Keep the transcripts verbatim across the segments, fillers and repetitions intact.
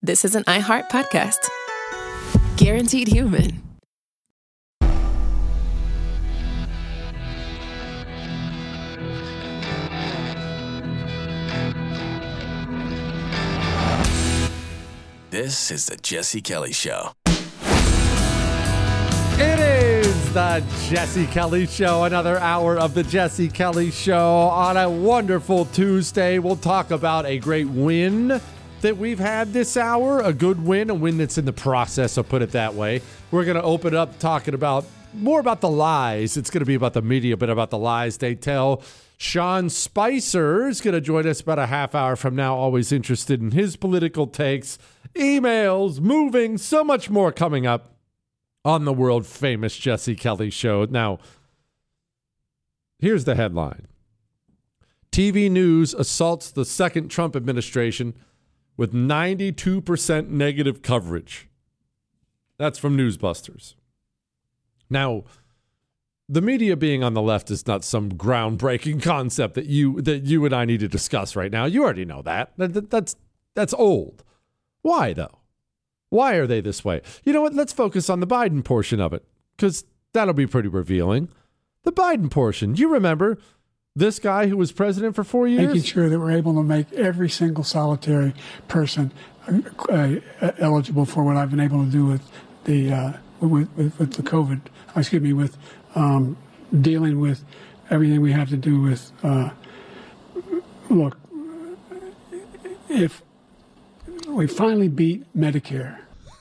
this is an iHeart podcast. Guaranteed Human. This is the Jesse Kelly Show. It is the Jesse Kelly Show, another hour of the Jesse Kelly Show on a wonderful Tuesday. We'll talk about a great win that we've had this hour, a good win, a win that's in the process, I'll put it that way. We're going to open up talking about more about the lies. It's going to be about the media, but about the lies they tell. Sean Spicer is going to join us about a half hour from now, always interested in his political takes, emails, moving, so much more coming up on the world famous Jesse Kelly Show. Now, here's the headline. T V News assaults the second Trump administration with ninety-two percent negative coverage. That's from Newsbusters. Now, the media being on the left is not some groundbreaking concept that you that you and I need to discuss right now. You already know that. that, that that's that's old. Why, though? Why are they this way? You know what? Let's focus on the Biden portion of it, because that'll be pretty revealing. The Biden portion. You remember this guy who was president for four years? Making sure that we're able to make every single solitary person uh, uh, eligible for what I've been able to do with the uh, with, with, with the COVID. Excuse me, with um, dealing with everything we have to do with. Uh, look, if we finally beat Medicare.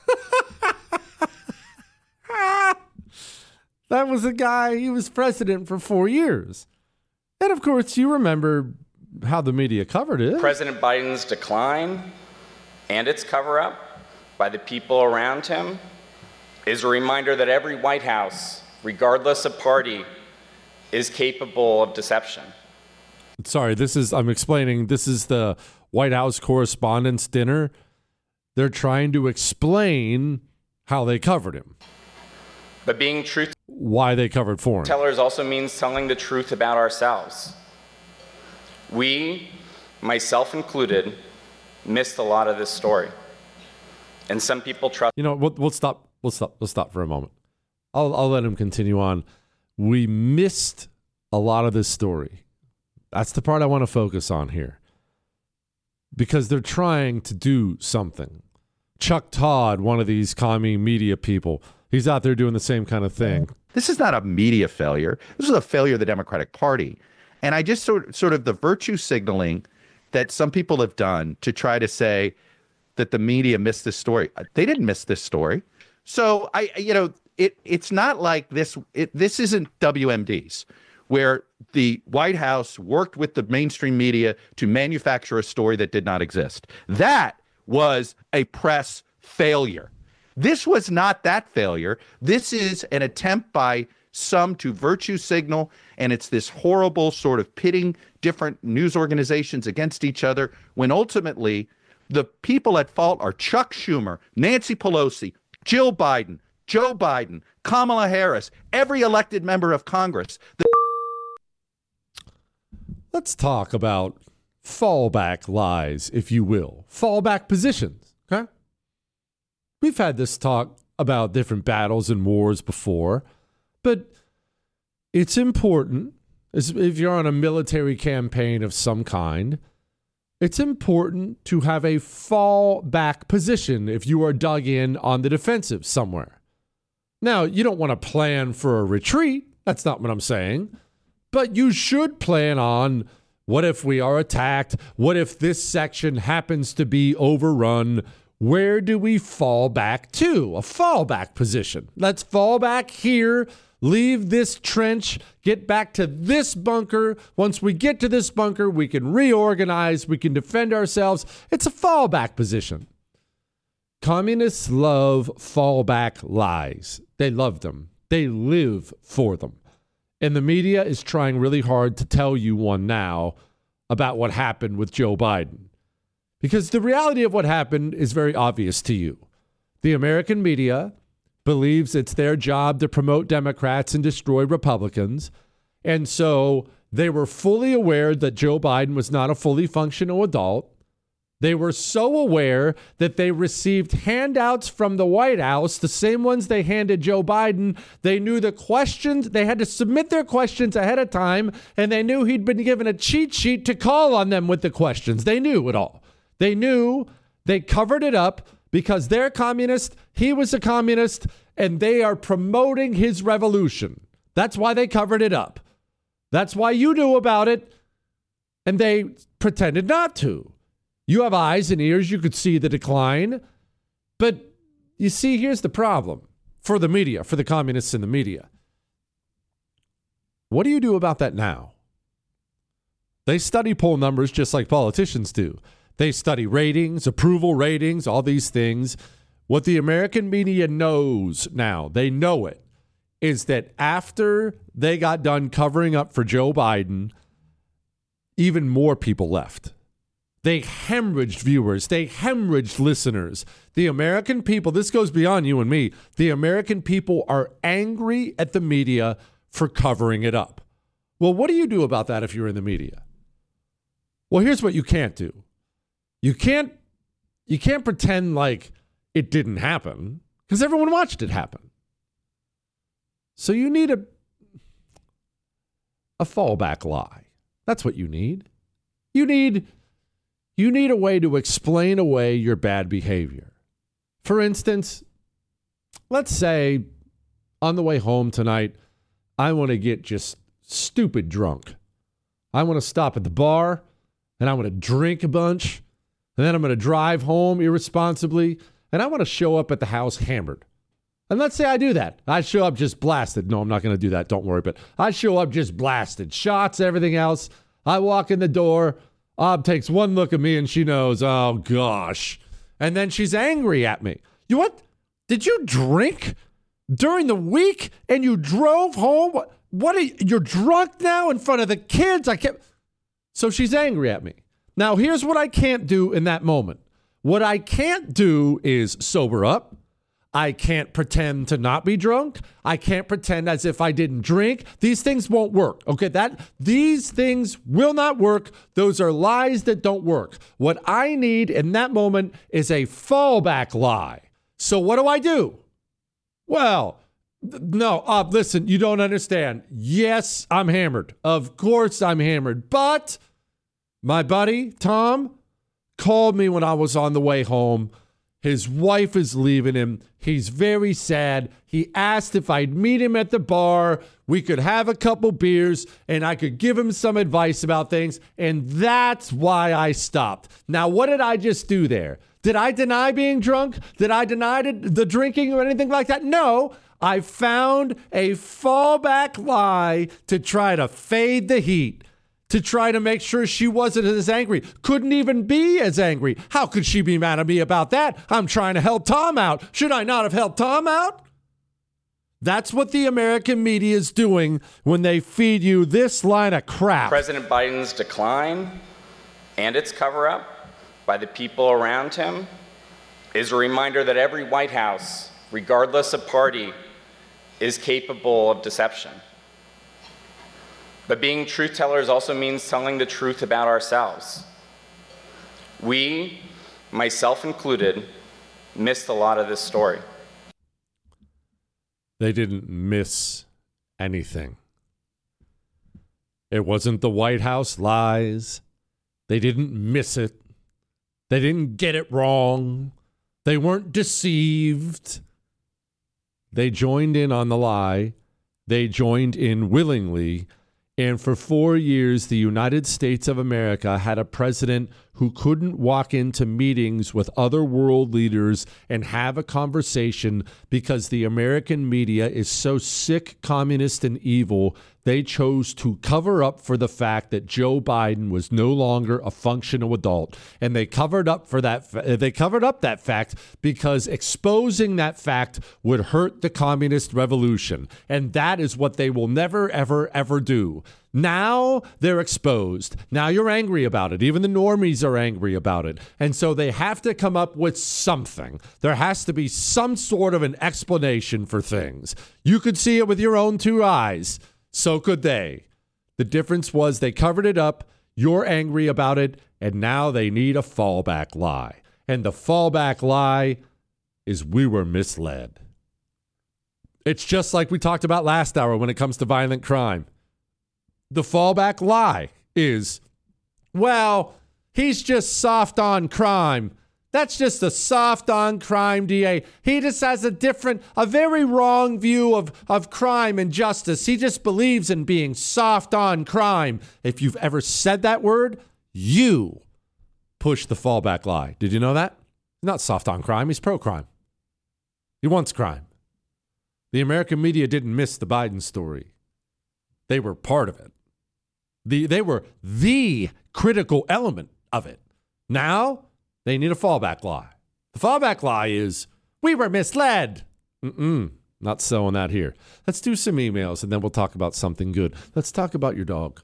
That was a guy, he was president for four years. And of course, you remember how the media covered it. President Biden's decline and its cover-up by the people around him is a reminder that every White House, regardless of party, is capable of deception. Sorry, this is, I'm explaining, this is the White House Correspondents' Dinner. They're trying to explain how they covered him. But being truth why they covered for him. Tellers also means telling the truth about ourselves. We, myself included, missed a lot of this story. And some people trust. You know, we'll, we'll stop. We'll stop. We'll stop for a moment. I'll, I'll let him continue on. We missed a lot of this story. That's the part I want to focus on here. Because they're trying to do something. Chuck Todd, one of these commie media people, he's out there doing the same kind of thing. This is not a media failure. This is a failure of the Democratic Party. And I just sort, sort of the virtue signaling that some people have done to try to say that the media missed this story. They didn't miss this story. So, I, you know, it it's not like this. It, this isn't W M Ds, where the White House worked with the mainstream media to manufacture a story that did not exist. That was a press failure. This was not that failure. This is an attempt by some to virtue signal, and it's this horrible sort of pitting different news organizations against each other, when ultimately the people at fault are Chuck Schumer, Nancy Pelosi, Jill Biden, Joe Biden, Kamala Harris, every elected member of Congress. The- Let's talk about fallback lies, if you will. Fallback positions, okay? We've had this talk about different battles and wars before, but it's important, if you're on a military campaign of some kind, it's important to have a fallback position if you are dug in on the defensive somewhere. Now, you don't want to plan for a retreat. That's not what I'm saying. But you should plan on, what if we are attacked? What if this section happens to be overrun? Where do we fall back to? A fallback position. Let's fall back here, leave this trench, get back to this bunker. Once we get to this bunker, we can reorganize, we can defend ourselves. It's a fallback position. Communists love fallback lies. They love them. They live for them. And the media is trying really hard to tell you one now about what happened with Joe Biden. Because the reality of what happened is very obvious to you. The American media believes it's their job to promote Democrats and destroy Republicans. And so they were fully aware that Joe Biden was not a fully functional adult. They were so aware that they received handouts from the White House, the same ones they handed Joe Biden. They knew the questions. They had to submit their questions ahead of time, and they knew he'd been given a cheat sheet to call on them with the questions. They knew it all. They knew. They covered it up because they're communist, he was a communist, and they are promoting his revolution. That's why they covered it up. That's why you knew about it, and they pretended not to. You have eyes and ears. You could see the decline. But you see, here's the problem for the media, for the communists in the media. What do you do about that now? They study poll numbers just like politicians do. They study ratings, approval ratings, all these things. What the American media knows now, they know it, is that after they got done covering up for Joe Biden, even more people left. They hemorrhaged viewers. They hemorrhaged listeners. The American people, this goes beyond you and me, the American people are angry at the media for covering it up. Well, what do you do about that if you're in the media? Well, here's what you can't do. You can't, you can't pretend like it didn't happen because everyone watched it happen. So you need a, a fallback lie. That's what you need. You need... You need a way to explain away your bad behavior. For instance, let's say on the way home tonight, I want to get just stupid drunk. I want to stop at the bar and I want to drink a bunch. And then I'm going to drive home irresponsibly. And I want to show up at the house hammered. And let's say I do that. I show up just blasted. No, I'm not going to do that. Don't worry. But I show up just blasted. Shots, everything else. I walk in the door. Ob takes one look at me and she knows, oh, gosh. And then she's angry at me. You what? Did you drink during the week and you drove home? What, what are you, you're drunk now in front of the kids? I can't. So she's angry at me. Now, here's what I can't do in that moment. What I can't do is sober up. I can't pretend to not be drunk. I can't pretend as if I didn't drink. These things won't work. Okay, that these things will not work. Those are lies that don't work. What I need in that moment is a fallback lie. So what do I do? Well, th- no, uh, listen, you don't understand. Yes, I'm hammered. Of course I'm hammered. But my buddy, Tom, called me when I was on the way home. His wife is leaving him. He's very sad. He asked if I'd meet him at the bar. We could have a couple beers and I could give him some advice about things. And that's why I stopped. Now, what did I just do there? Did I deny being drunk? Did I deny the drinking or anything like that? No. I found a fallback lie to try to fade the heat. To try to make sure she wasn't as angry. Couldn't even be as angry. How could she be mad at me about that? I'm trying to help Tom out. Should I not have helped Tom out? That's what the American media is doing when they feed you this line of crap. President Biden's decline and its cover-up by the people around him is a reminder that every White House, regardless of party, is capable of deception. But being truth tellers also means telling the truth about ourselves. We, myself included, missed a lot of this story. They didn't miss anything. It wasn't the White House lies. They didn't miss it. They didn't get it wrong. They weren't deceived. They joined in on the lie. They joined in willingly. And for four years, the United States of America had a president who couldn't walk into meetings with other world leaders and have a conversation because the American media is so sick, communist, and evil. They chose to cover up for the fact that Joe Biden was no longer a functional adult. And they covered up for that. They covered up that fact because exposing that fact would hurt the communist revolution. And that is what they will never, ever, ever do. Now they're exposed. Now you're angry about it. Even the normies are angry about it. And so they have to come up with something. There has to be some sort of an explanation for things. You could see it with your own two eyes. So could they. The difference was they covered it up. You're angry about it, and now they need a fallback lie. And the fallback lie is we were misled. It's just like we talked about last hour when it comes to violent crime. The fallback lie is, well, he's just soft on crime. That's just a soft on crime D A. He just has a different, a very wrong view of, of crime and justice. He just believes in being soft on crime. If you've ever said that word, you push the fallback lie. Did you know that? He's not soft on crime. He's pro-crime. He wants crime. The American media didn't miss the Biden story. They were part of it. The, they were the critical element of it. Now, they need a fallback lie. The fallback lie is, we were misled. Mm-mm, not so on that here. Let's do some emails, and then we'll talk about something good. Let's talk about your dog.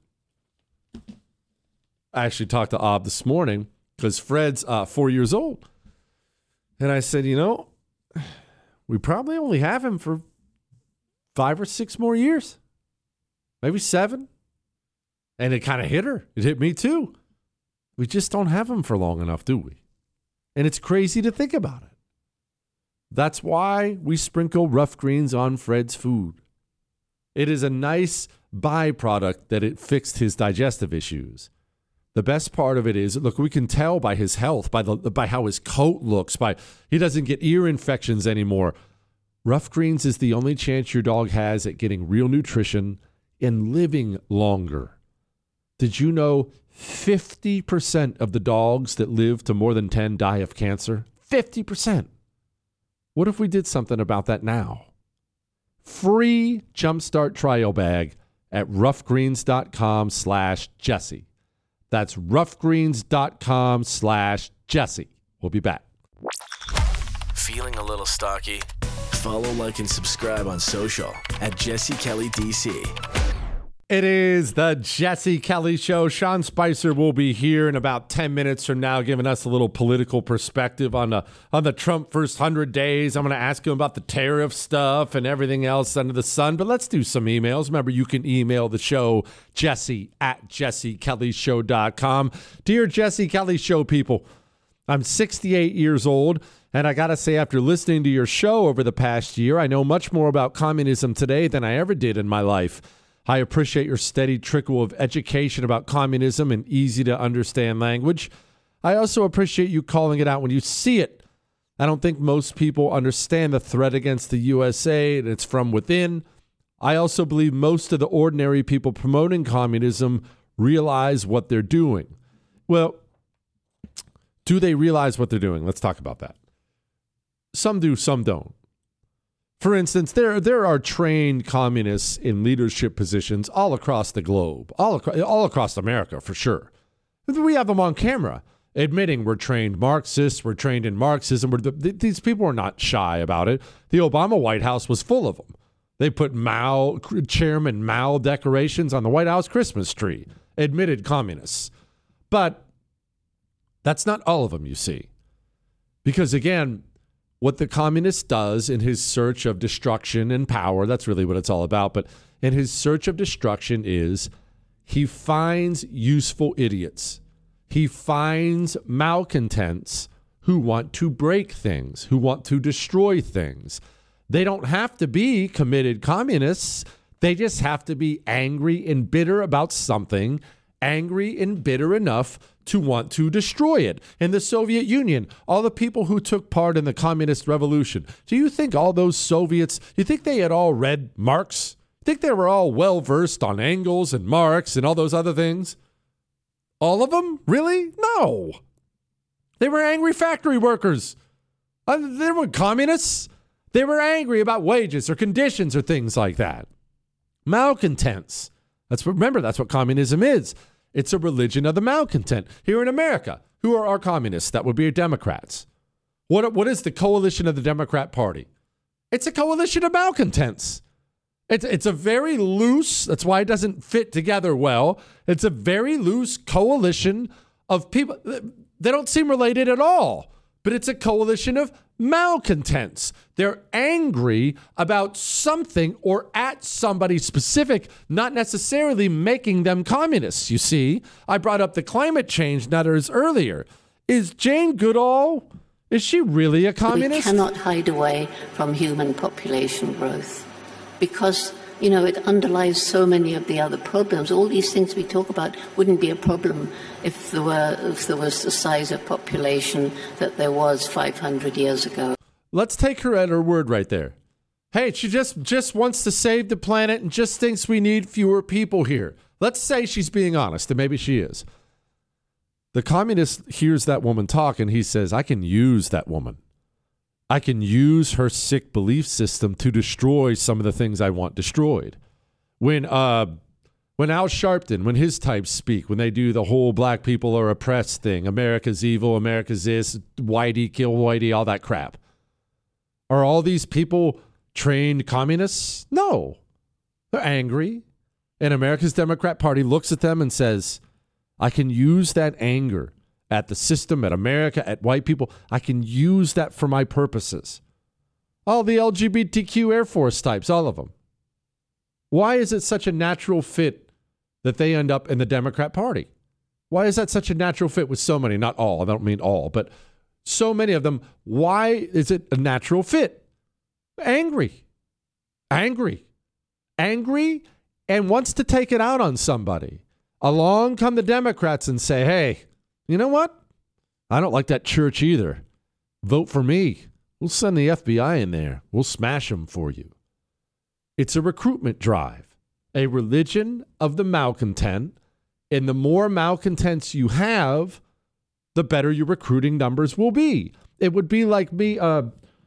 I actually talked to Ob this morning because Fred's uh, four years old. And I said, you know, we probably only have him for five or six more years. Maybe seven. And it kind of hit her. It hit me too. We just don't have him for long enough, do we? And it's crazy to think about it. That's why we sprinkle rough greens on Fred's food. It is a nice byproduct that it fixed his digestive issues. The best part of it is, look, we can tell by his health, by the by how his coat looks, by he doesn't get ear infections anymore. Rough greens is the only chance your dog has at getting real nutrition and living longer. Did you know fifty percent of the dogs that live to more than ten die of cancer? fifty percent. What if we did something about that now? Free Jumpstart trial bag at roughgreens.com slash Jesse. That's roughgreens.com slash Jesse. We'll be back. Feeling a little stocky? Follow, like, and subscribe on social at Jesse Kelly D C. It is the Jesse Kelly Show. Sean Spicer will be here in about ten minutes from now, giving us a little political perspective on the on the Trump first one hundred days. I'm going to ask him about the tariff stuff and everything else under the sun. But let's do some emails. Remember, you can email the show, Jesse at jesse kelly show dot com. Dear Jesse Kelly Show people, I'm sixty-eight years old, and I got to say, after listening to your show over the past year, I know much more about communism today than I ever did in my life. I appreciate your steady trickle of education about communism in easy-to-understand language. I also appreciate you calling it out when you see it. I don't think most people understand the threat against the U S A, and it's from within. I also believe most of the ordinary people promoting communism realize what they're doing. Well, do they realize what they're doing? Let's talk about that. Some do, some don't. For instance, there there are trained communists in leadership positions all across the globe, all across, all across America, for sure. We have them on camera admitting we're trained Marxists, we're trained in Marxism. We're the, these people are not shy about it. The Obama White House was full of them. They put Mao, Chairman Mao decorations on the White House Christmas tree, admitted communists. But that's not all of them, you see. Because again, what the communist does in his search of destruction and power, that's really what it's all about. But in his search of destruction is he finds useful idiots. He finds malcontents who want to break things, who want to destroy things. They don't have to be committed communists. They just have to be angry and bitter about something, angry and bitter enough to want to destroy it. In the Soviet Union, all the people who took part in the communist revolution, do you think all those Soviets, you think they had all read Marx? Think they were all well-versed on Engels and Marx and all those other things? All of them? Really? No. They were angry factory workers. Uh, they were communists. They were angry about wages or conditions or things like that. Malcontents. That's what, remember, that's what communism is. It's a religion of the malcontent. Here in America, who are our communists? That would be Democrats. What, what is the coalition of the Democrat Party? It's a coalition of malcontents. It's, it's a very loose, that's why it doesn't fit together well. It's a very loose coalition of people. They don't seem related at all, but it's a coalition of malcontents. They're angry about something or at somebody specific, not necessarily making them communists. You see, I brought up the climate change nutters earlier. Is Jane Goodall, is she really a communist? We cannot hide away from human population growth because, you know, it underlies so many of the other problems. All these things we talk about wouldn't be a problem if there were if there was the size of population that there was five hundred years ago. Let's take her at her word right there. Hey, she just, just wants to save the planet and just thinks we need fewer people here. Let's say she's being honest, and maybe she is. The communist hears that woman talk, and he says, I can use that woman. I can use her sick belief system to destroy some of the things I want destroyed. When uh, when Al Sharpton, when his types speak, when they do the whole black people are oppressed thing, America's evil, America's this, Whitey, kill Whitey, all that crap. Are all these people trained communists? No. They're angry. And America's Democrat Party looks at them and says, I can use that anger at the system, at America, at white people. I can use that for my purposes. All the L G B T Q Air Force types, all of them. Why is it such a natural fit that they end up in the Democrat Party? Why is that such a natural fit with so many? Not all, I don't mean all, but so many of them. Why is it a natural fit? Angry. Angry. Angry and wants to take it out on somebody. Along come the Democrats and say, hey, you know what? I don't like that church either. Vote for me. We'll send the F B I in there. We'll smash them for you. It's a recruitment drive, a religion of the malcontent. And the more malcontents you have, the better your recruiting numbers will be. It would be like me. Uh,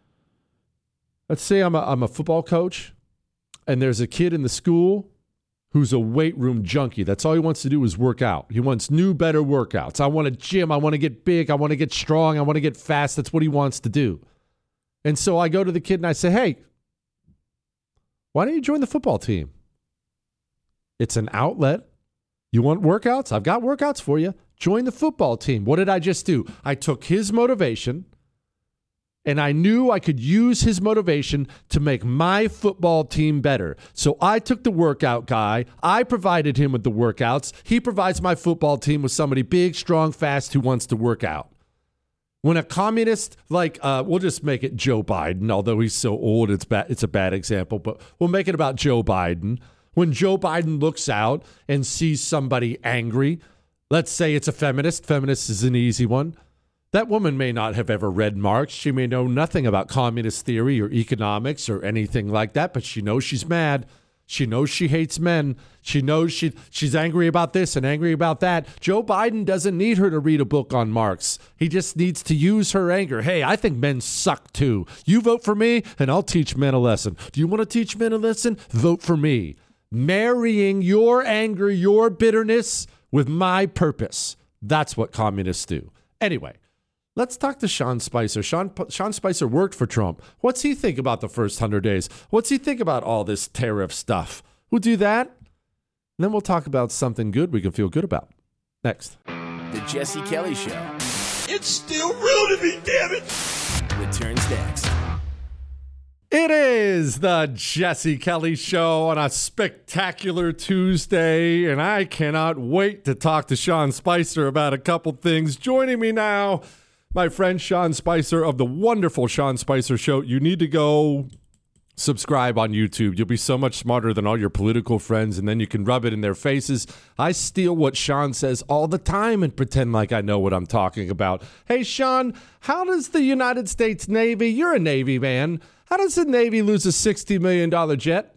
let's say I'm a, I'm a football coach, and there's a kid in the school who's a weight room junkie. That's all he wants to do is work out. He wants new, better workouts. I want a gym. I want to get big. I want to get strong. I want to get fast. That's what he wants to do. And so I go to the kid and I say, hey, why don't you join the football team? It's an outlet. You want workouts? I've got workouts for you. Join the football team. What did I just do? I took his motivation, and I knew I could use his motivation to make my football team better. So I took the workout guy. I provided him with the workouts. He provides my football team with somebody big, strong, fast who wants to work out. When a communist, like, uh, we'll just make it Joe Biden, although he's so old, it's bad, it's a bad example, but we'll make it about Joe Biden. When Joe Biden looks out and sees somebody angry, let's say it's a feminist. Feminist is an easy one. That woman may not have ever read Marx. She may know nothing about communist theory or economics or anything like that, but she knows she's mad. She knows she hates men. She knows she she's angry about this and angry about that. Joe Biden doesn't need her to read a book on Marx. He just needs to use her anger. Hey, I think men suck too. You vote for me and I'll teach men a lesson. Do you want to teach men a lesson? Vote for me. Marrying your anger, your bitterness with my purpose. That's what communists do. Anyway, let's talk to Sean Spicer. Sean, Sean Spicer worked for Trump. What's he think about the first one hundred days? What's he think about all this tariff stuff? We'll do that. And then we'll talk about something good we can feel good about. Next. The Jesse Kelly Show. It's still real to me, damn it. Returns next. It is the Jesse Kelly Show on a spectacular Tuesday, and I cannot wait to talk to Sean Spicer about a couple things. Joining me now, my friend Sean Spicer of the wonderful Sean Spicer Show. You need to go subscribe on YouTube. You'll be so much smarter than all your political friends, and then you can rub it in their faces. I steal what Sean says all the time and pretend like I know what I'm talking about. Hey, Sean, how does the United States Navy, you're a Navy man, how does the Navy lose a sixty million dollars jet?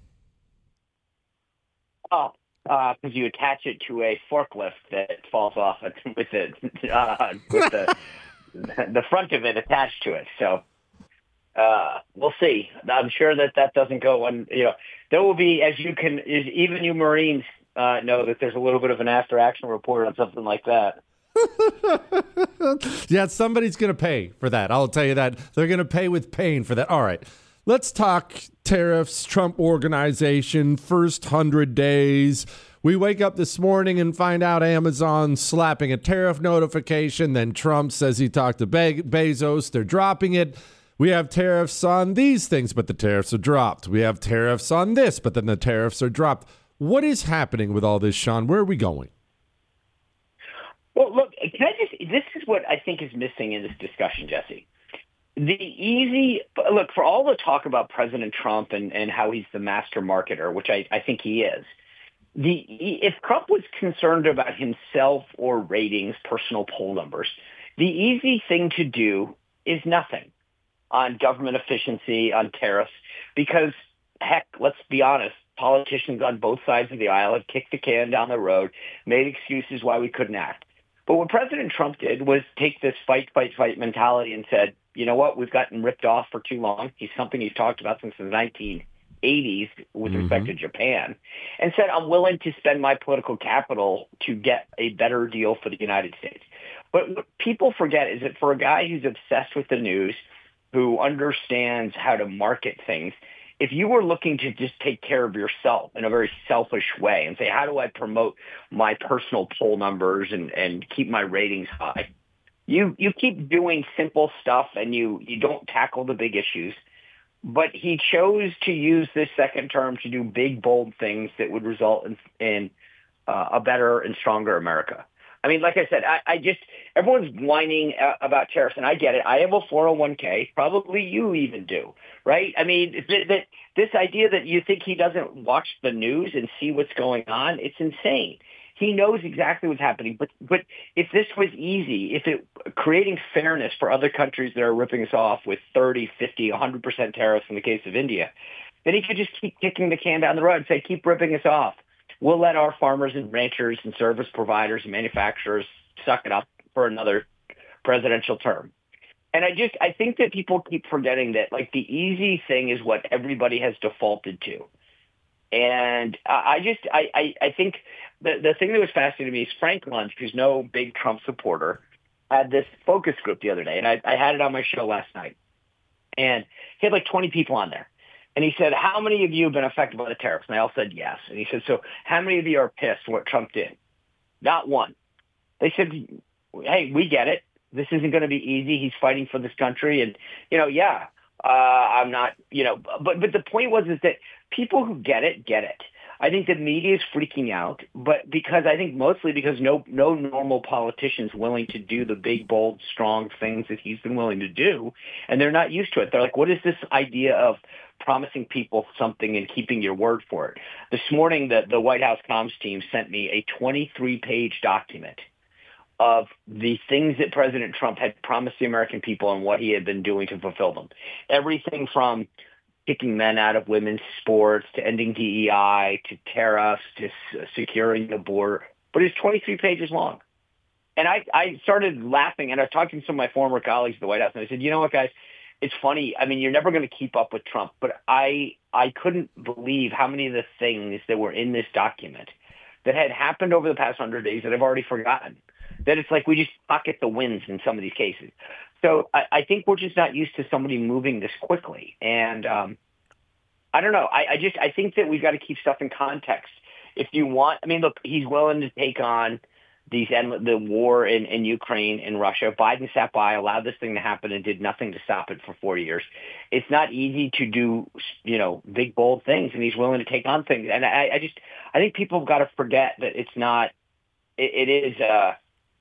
Oh, because uh, you attach it to a forklift that falls off with the uh, with the the front of it attached to it. So uh, we'll see. I'm sure that that doesn't go. And you know, there will be, as you can, as even you Marines uh, know, that there's a little bit of an after action report on something like that. Yeah, somebody's going to pay for that. I'll tell you that. They're going to pay with pain for that. All right. Let's talk tariffs, Trump Organization, first one hundred days. We wake up this morning and find out Amazon slapping a tariff notification. Then Trump says he talked to Be- Bezos. They're dropping it. We have tariffs on these things, but the tariffs are dropped. We have tariffs on this, but then the tariffs are dropped. What is happening with all this, Sean? Where are we going? Well, look, can I just, this is what I think is missing in this discussion, Jesse. The easy, look, for all the talk about President Trump and, and how he's the master marketer, which I, I think he is, the if Trump was concerned about himself or ratings, personal poll numbers, the easy thing to do is nothing on government efficiency, on tariffs, because, heck, let's be honest, politicians on both sides of the aisle have kicked the can down the road, made excuses why we couldn't act. But what President Trump did was take this fight, fight, fight mentality and said, you know what, we've gotten ripped off for too long. He's something he's talked about since the nineteen eighties with mm-hmm. respect to Japan, and said, I'm willing to spend my political capital to get a better deal for the United States. But what people forget is that for a guy who's obsessed with the news, who understands how to market things, if you were looking to just take care of yourself in a very selfish way and say, how do I promote my personal poll numbers and, and keep my ratings high, you you keep doing simple stuff and you, you don't tackle the big issues. But he chose to use this second term to do big, bold things that would result in, in uh, a better and stronger America. I mean, like I said, I, I just, everyone's whining uh, about tariffs, and I get it. I have a four oh one k. Probably you even do, right? I mean, th- th- this idea that you think he doesn't watch the news and see what's going on, it's insane. He knows exactly what's happening. But but if this was easy, if it creating fairness for other countries that are ripping us off with thirty, fifty, one hundred percent tariffs in the case of India, then he could just keep kicking the can down the road and say, keep ripping us off. We'll let our farmers and ranchers and service providers and manufacturers suck it up for another presidential term. And I just, I think that people keep forgetting that, like, the easy thing is what everybody has defaulted to. And I just, I, I, I think the, the thing that was fascinating to me is Frank Luntz, who's no big Trump supporter, had this focus group the other day. And I, I had it on my show last night. And he had like twenty people on there. And he said, how many of you have been affected by the tariffs? And they all said yes. And he said, so how many of you are pissed what Trump did? Not one. They said, hey, we get it. This isn't going to be easy. He's fighting for this country. And, you know, yeah, uh, I'm not, you know, but but the point was is that people who get it, get it. I think the media is freaking out, but because I think mostly because no no normal politician's willing to do the big, bold, strong things that he's been willing to do, and they're not used to it. They're like, what is this idea of promising people something and keeping your word for it? This morning, the, the White House comms team sent me a twenty-three page document of the things that President Trump had promised the American people and what he had been doing to fulfill them. Everything from kicking men out of women's sports to ending D E I to tariffs to s- securing the border. But it's twenty-three pages long. And I, I started laughing, and I was talking to some of my former colleagues at the White House, and I said, you know what, guys? It's funny. I mean, you're never going to keep up with Trump, but I I couldn't believe how many of the things that were in this document that had happened over the past hundred days that I've already forgotten. That it's like we just pocket the wins in some of these cases. So I, I think we're just not used to somebody moving this quickly. And um, I don't know. I, I just I think that we've got to keep stuff in context. If you want, I mean, look, he's willing to take on these the war in, in Ukraine and Russia. Biden sat by, allowed this thing to happen, and did nothing to stop it for four years. It's not easy to do, you know, big, bold things, and he's willing to take on things. And I, I just, I think people have got to forget that it's not, it, it is, uh,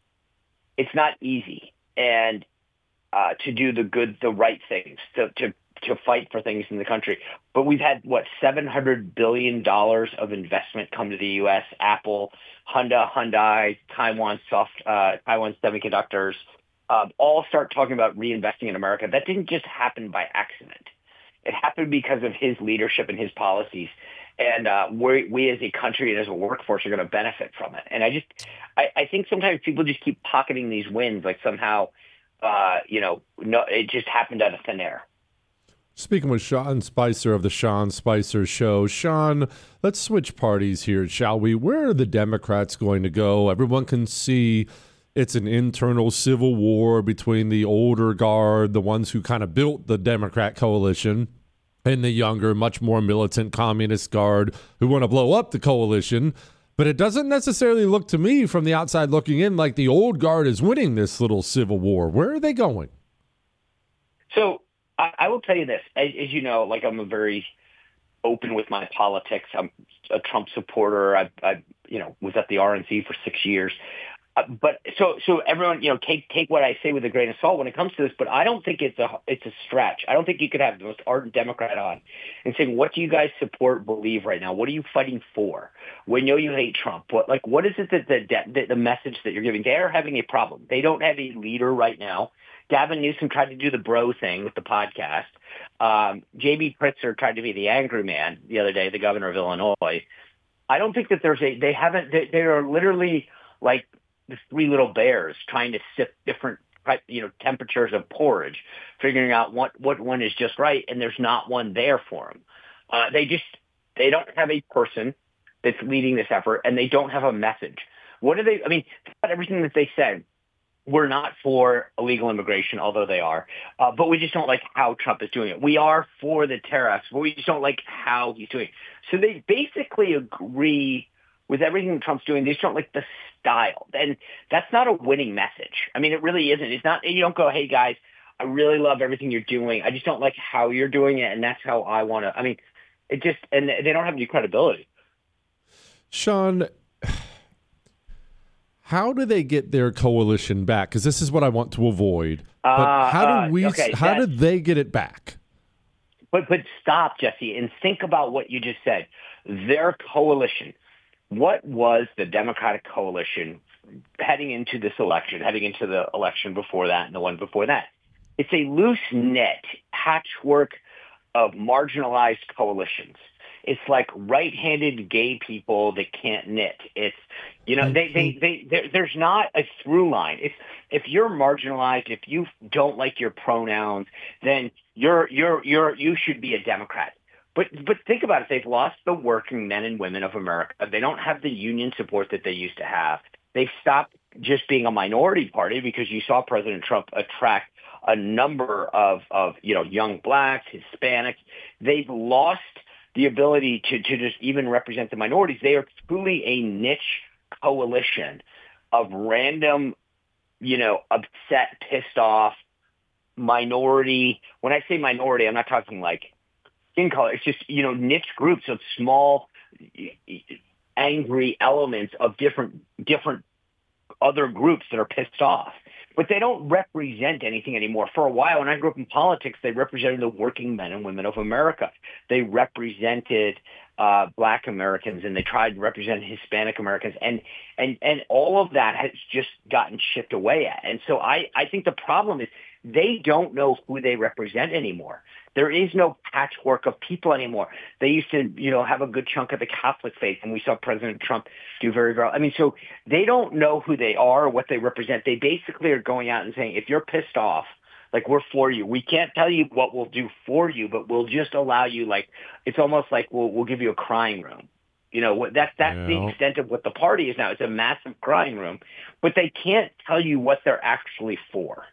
it's not easy, and uh, to do the good, the right things, to, to to fight for things in the country. But we've had, what, seven hundred billion dollars of investment come to the U S, Apple, Honda, Hyundai, Taiwan Soft, uh, Taiwan Semiconductors, uh, all start talking about reinvesting in America. That didn't just happen by accident. It happened because of his leadership and his policies. And uh, we, we as a country and as a workforce are going to benefit from it. And I just, I, I think sometimes people just keep pocketing these wins like somehow, uh, you know, no, it just happened out of thin air. Speaking with Sean Spicer of the Sean Spicer Show. Sean, let's switch parties here, shall we? Where are the Democrats going to go? Everyone can see it's an internal civil war between the older guard, the ones who kind of built the Democrat coalition, and the younger, much more militant communist guard who want to blow up the coalition. But it doesn't necessarily look to me from the outside looking in like the old guard is winning this little civil war. Where are they going? So I, I will tell you this. As, as you know, like I'm a very open with my politics. I'm a Trump supporter. I, I you know, was at the R N C for six years. Uh, but so so everyone, you know, take take what I say with a grain of salt when it comes to this. But I don't think it's a it's a stretch. I don't think you could have the most ardent Democrat on and saying, "What do you guys support, believe right now? What are you fighting for? We know you hate Trump. What like what is it that the the, the message that you're giving? They are having a problem. They don't have a leader right now. Gavin Newsom tried to do the bro thing with the podcast. Um, J B Pritzker tried to be the angry man the other day, the governor of Illinois. I don't think that there's a they haven't they, they are literally like the three little bears trying to sip different, you know, temperatures of porridge, figuring out what, what one is just right, and there's not one there for them. Uh, they just, they don't have a person that's leading this effort, and they don't have a message. What do they, I mean, everything that they said, we're not for illegal immigration, although they are, uh, but we just don't like how Trump is doing it. We are for the tariffs, but we just don't like how he's doing it. So they basically agree with everything Trump's doing. They just don't like the style. And that's not a winning message. I mean, it really isn't. It's not, you don't go, hey guys, I really love everything you're doing. I just don't like how you're doing it. And that's how I want to, I mean, it just, and they don't have any credibility. Sean, how do they get their coalition back? Because this is what I want to avoid. But Uh, how uh, do we, okay, how that- did they get it back? But, but stop, Jesse, and think about what you just said. Their coalition. What was the Democratic coalition heading into this election, heading into the election before that and the one before that? It's a loose-knit patchwork of marginalized coalitions. It's like right-handed gay people that can't knit. It's, you know, they, they, they, they there's not a through line. If, if you're marginalized, if you don't like your pronouns, then you're, you're, you're, you should be a Democrat. But but think about it. They've lost the working men and women of America. They don't have the union support that they used to have. They've stopped just being a minority party because you saw President Trump attract a number of, of you know, young blacks, Hispanics. They've lost the ability to, to just even represent the minorities. They are truly a niche coalition of random, you know, upset, pissed off minority. When I say minority, I'm not talking like skin color. It's just, you know, niche groups of small, angry elements of different, different other groups that are pissed off. But they don't represent anything anymore. For a while, when I grew up in politics, they represented the working men and women of America. They represented uh, black Americans, and they tried to represent Hispanic Americans. And, and, and all of that has just gotten chipped away at. And so I, I think the problem is they don't know who they represent anymore. There is no patchwork of people anymore. They used to, you know, have a good chunk of the Catholic faith, and we saw President Trump do very well. I mean, so they don't know who they are or what they represent. They basically are going out and saying, if you're pissed off, like, we're for you. We can't tell you what we'll do for you, but we'll just allow you, like, it's almost like we'll we'll give you a crying room. You know, that's, that's yeah. the extent of what the party is now. It's a massive crying room, but they can't tell you what they're actually for.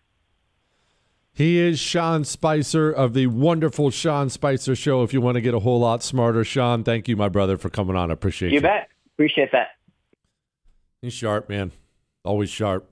He is Sean Spicer of the wonderful Sean Spicer Show. If you want to get a whole lot smarter, Sean, thank you, my brother, for coming on. I appreciate you. You bet. Appreciate that. He's sharp, man. Always sharp.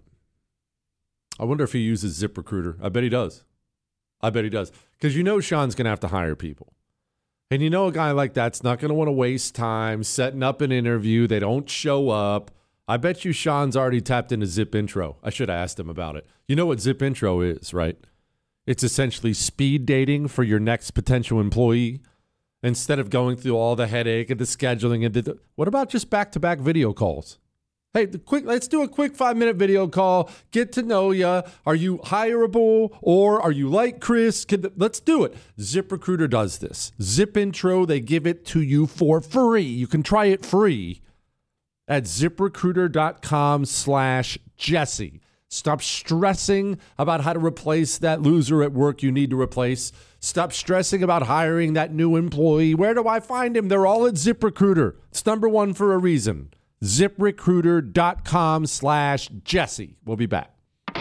I wonder if he uses ZipRecruiter. I bet he does. I bet he does. Because you know Sean's going to have to hire people. And you know a guy like that's not going to want to waste time setting up an interview. They don't show up. I bet you Sean's already tapped into Zip Intro. I should have asked him about it. You know what Zip Intro is, right? It's essentially speed dating for your next potential employee. Instead of going through all the headache and the scheduling, and the, what about just back-to-back video calls? Hey, the quick, let's do a quick five-minute video call. Get to know you. Are you hireable or are you like Chris? Can, let's do it. ZipRecruiter does this. Zip Intro, they give it to you for free. You can try it free at ZipRecruiter.com slash Jesse. Stop stressing about how to replace that loser at work you need to replace. Stop stressing about hiring that new employee. Where do I find him? They're all at ZipRecruiter. It's number one for a reason. ZipRecruiter.com slash Jesse. We'll be back.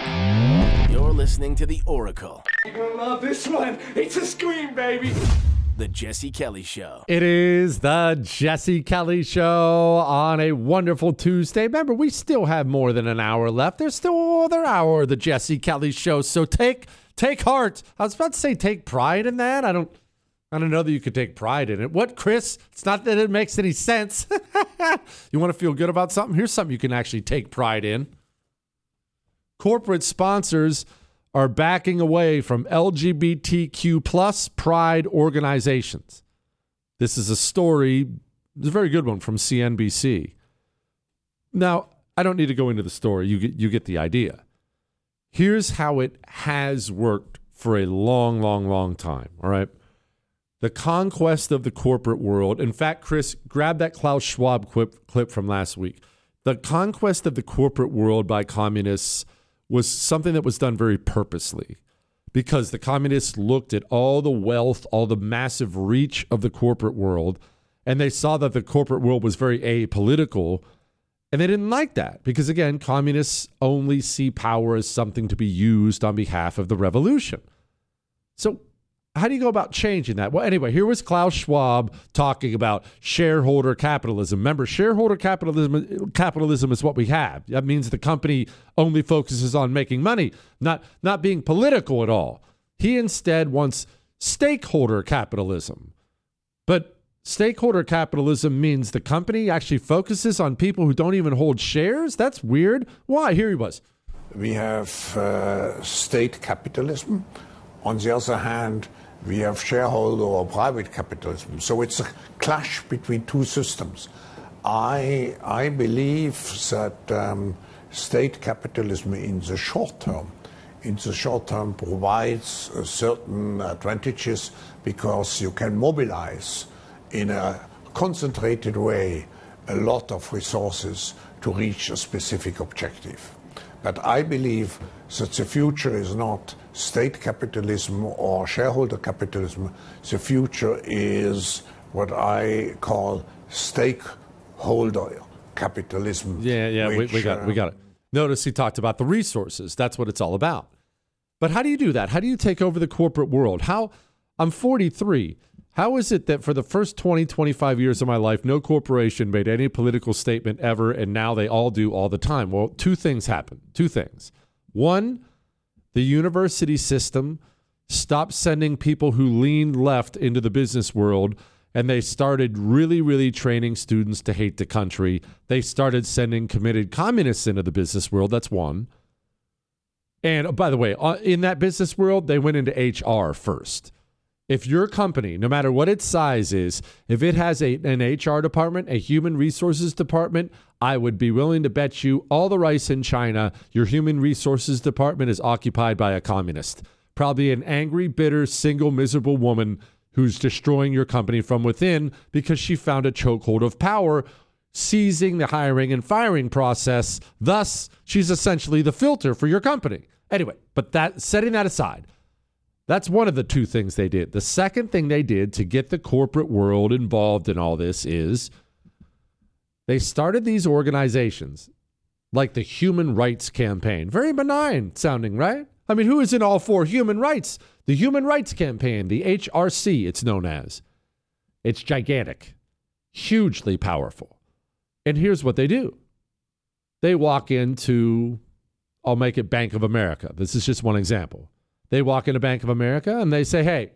You're listening to The Oracle. You're gonna love this one. It's a scream, baby. The Jesse Kelly Show. It is the Jesse Kelly Show on a wonderful Tuesday. Remember, we still have more than an hour left. There's still another hour of the Jesse Kelly Show. So take take heart. I was about to say take pride in that. I don't I don't know that you could take pride in it. What, Chris? It's not that it makes any sense. You want to feel good about something? Here's something you can actually take pride in. Corporate sponsors are backing away from L G B T Q plus pride organizations. This is a story, it's a very good one from C N B C. Now, I don't need to go into the story. You get, you get the idea. Here's how it has worked for a long, long, long time, all right? The conquest of the corporate world. In fact, Chris, grab that Klaus Schwab clip, clip from last week. The conquest of the corporate world by communists was something that was done very purposely because the communists looked at all the wealth, all the massive reach of the corporate world, and they saw that the corporate world was very apolitical, and they didn't like that because, again, communists only see power as something to be used on behalf of the revolution. So how do you go about changing that? Well, anyway, here was Klaus Schwab talking about shareholder capitalism. Remember, shareholder capitalism capitalism is what we have. That means the company only focuses on making money, not, not being political at all. He instead wants stakeholder capitalism. But stakeholder capitalism means the company actually focuses on people who don't even hold shares? That's weird. Why? Here he was. We have uh, state capitalism. On the other hand, we have shareholder or private capitalism. So it's a clash between two systems. I, I believe that um, state capitalism in the short term, in the short term provides uh, certain advantages because you can mobilize in a concentrated way a lot of resources to reach a specific objective. But I believe that the future is not state capitalism or shareholder capitalism. The future is what I call stakeholder capitalism. Yeah, yeah, which, we, we got it. We got it. Notice he talked about the resources. That's what it's all about. But how do you do that? How do you take over the corporate world? How? I'm forty-three. How is it that for the first twenty, twenty-five years of my life, no corporation made any political statement ever, and now they all do all the time? Well, two things happen. Two things. One, the university system stopped sending people who leaned left into the business world, and they started really, really training students to hate the country. They started sending committed communists into the business world. That's one. And oh, by the way, in that business world, they went into H R first. If your company, no matter what its size is, if it has a, an H R department, a human resources department, I would be willing to bet you all the rice in China, your human resources department is occupied by a communist. Probably an angry, bitter, single, miserable woman who's destroying your company from within because she found a chokehold of power, seizing the hiring and firing process. Thus, she's essentially the filter for your company. Anyway, but that setting that aside, that's one of the two things they did. The second thing they did to get the corporate world involved in all this is they started these organizations like the Human Rights Campaign. Very benign sounding, right? I mean, who is in all for human rights? The Human Rights Campaign, the H R C, it's known as. It's gigantic, hugely powerful. And here's what they do. They walk into, I'll make it Bank of America. This is just one example. They walk into Bank of America and they say, hey,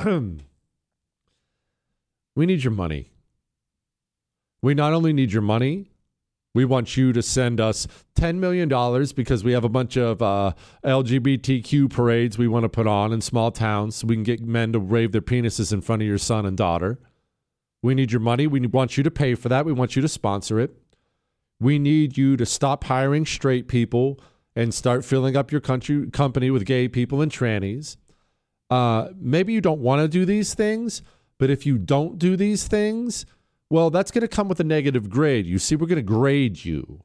we need your money. We not only need your money, we want you to send us ten million dollars because we have a bunch of uh, L G B T Q parades we want to put on in small towns so we can get men to wave their penises in front of your son and daughter. We need your money. We want you to pay for that. We want you to sponsor it. We need you to stop hiring straight people and start filling up your country company with gay people and trannies. Uh, maybe you don't want to do these things, but if you don't do these things, well, that's going to come with a negative grade. You see, we're going to grade you.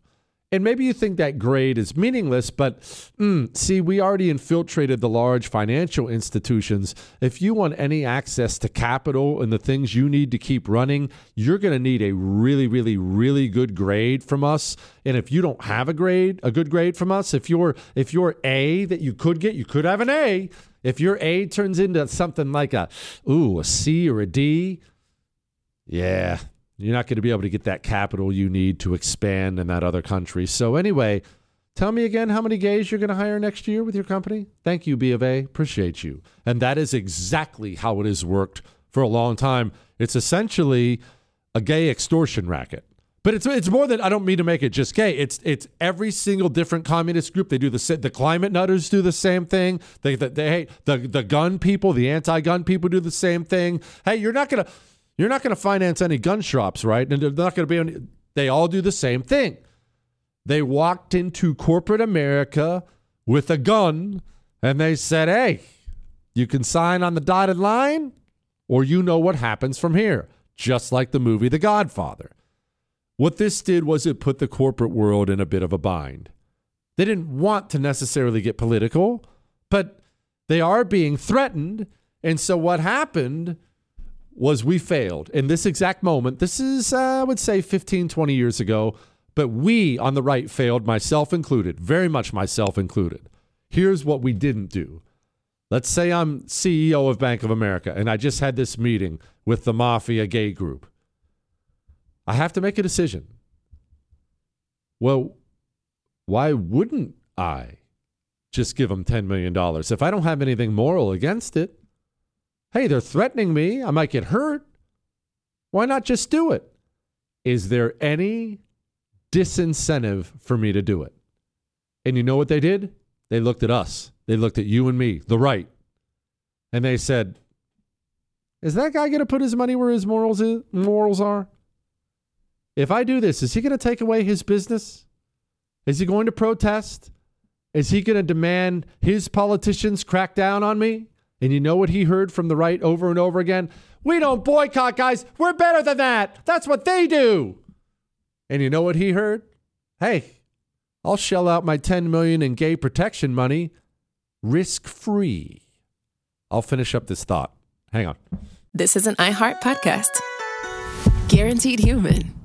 And maybe you think that grade is meaningless, but mm, see, we already infiltrated the large financial institutions. If you want any access to capital and the things you need to keep running, you're going to need a really, really, really good grade from us. And if you don't have a grade, a good grade from us, if you're if you're A that you could get, you could have an A. If your A turns into something like a, ooh, a C or a D, yeah, you're not going to be able to get that capital you need to expand in that other country. So anyway, tell me again how many gays you're going to hire next year with your company. Thank you, B of A. Appreciate you. And that is exactly how it has worked for a long time. It's essentially a gay extortion racket. But it's it's more than, I don't mean to make it just gay. It's it's every single different communist group. They do the the climate nutters do the same thing. They they, they hey, the the gun people, the anti-gun people do the same thing. Hey, you're not gonna you're not gonna finance any gun shops, right? And they're not gonna be any. They all do the same thing. They walked into corporate America with a gun, and they said, "Hey, you can sign on the dotted line, or you know what happens from here." Just like the movie The Godfather. What this did was it put the corporate world in a bit of a bind. They didn't want to necessarily get political, but they are being threatened. And so what happened was we failed. In this exact moment, this is, uh, I would say, fifteen, twenty years ago, but we on the right failed, myself included, very much myself included. Here's what we didn't do. Let's say I'm C E O of Bank of America, and I just had this meeting with the Mafia gay group. I have to make a decision. Well, why wouldn't I just give them ten million dollars if I don't have anything moral against it? Hey, they're threatening me. I might get hurt. Why not just do it? Is there any disincentive for me to do it? And you know what they did? They looked at us. They looked at you and me, the right. And they said, is that guy going to put his money where his morals is, morals are? If I do this, is he going to take away his business? Is he going to protest? Is he going to demand his politicians crack down on me? And you know what he heard from the right over and over again? We don't boycott, guys. We're better than that. That's what they do. And you know what he heard? Hey, I'll shell out my ten million dollars in gay protection money risk-free. I'll finish up this thought. Hang on. This is an iHeart podcast. Guaranteed Human.